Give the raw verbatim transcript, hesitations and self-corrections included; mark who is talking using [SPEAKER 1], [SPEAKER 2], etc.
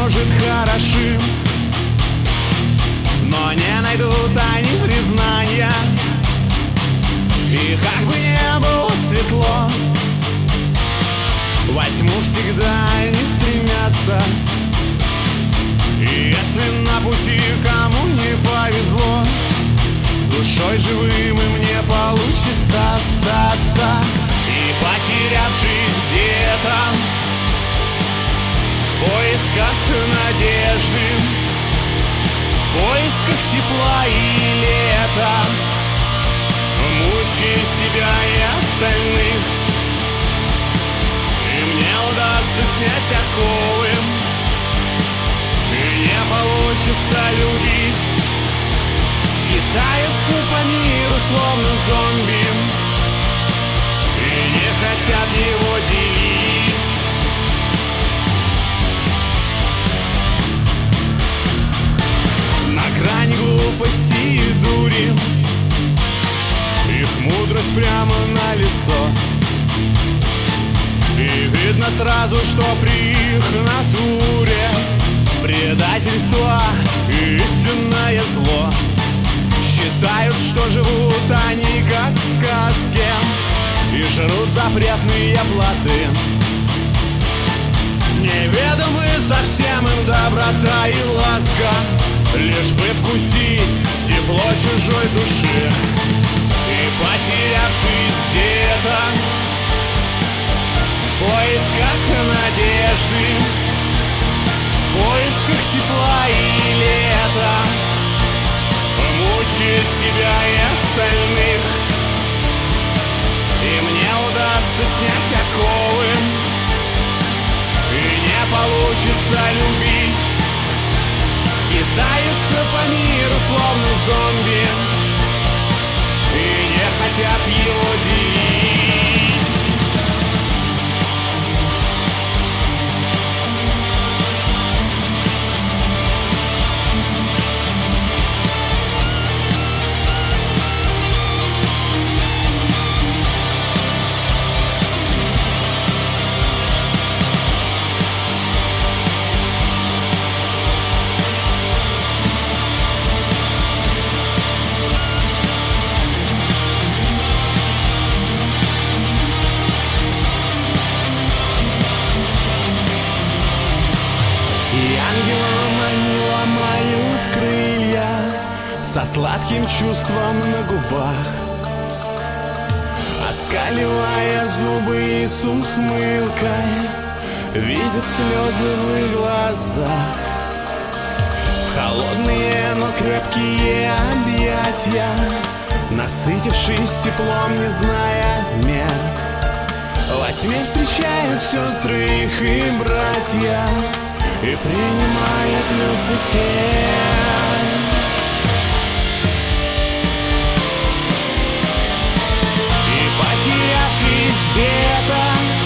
[SPEAKER 1] может, хороши, но не найдут они признания. И как бы не было светло, во тьму всегда они стремятся. И если на пути кому не повезло, душой живым им не получится остаться. И потерявшись где-то в поисках надежды, в поисках тепла и лета, мучая себя и остальных, и мне удастся снять оковы, и не получится любить. Скитаются по миру словно зомби и не хотят его делить. На грани глупости и дури, их мудрость прямо на лицо, и видно сразу, что при их натуре предательство и истинное зло. Считают, что живут они как в сказке и жрут запретные плоды. Неведомы совсем им доброта и ласка, лишь бы вкусить тепло чужой души. И потерявшись где-то в поисках надежды, в поисках тепла и лета, мучая себя и остальных, и мне удастся снять оковы, и не получится любить. Скитаются по миру словно зомби и не хотят его делить. Со сладким чувством на губах, оскаливая зубы и с ухмылкой, видят слезы в их глазах. В холодные, но крепкие объятия, насытившись теплом, не зная мер, во тьме встречают сестры их и братья, и принимает Люцифер. Потерявшись где-то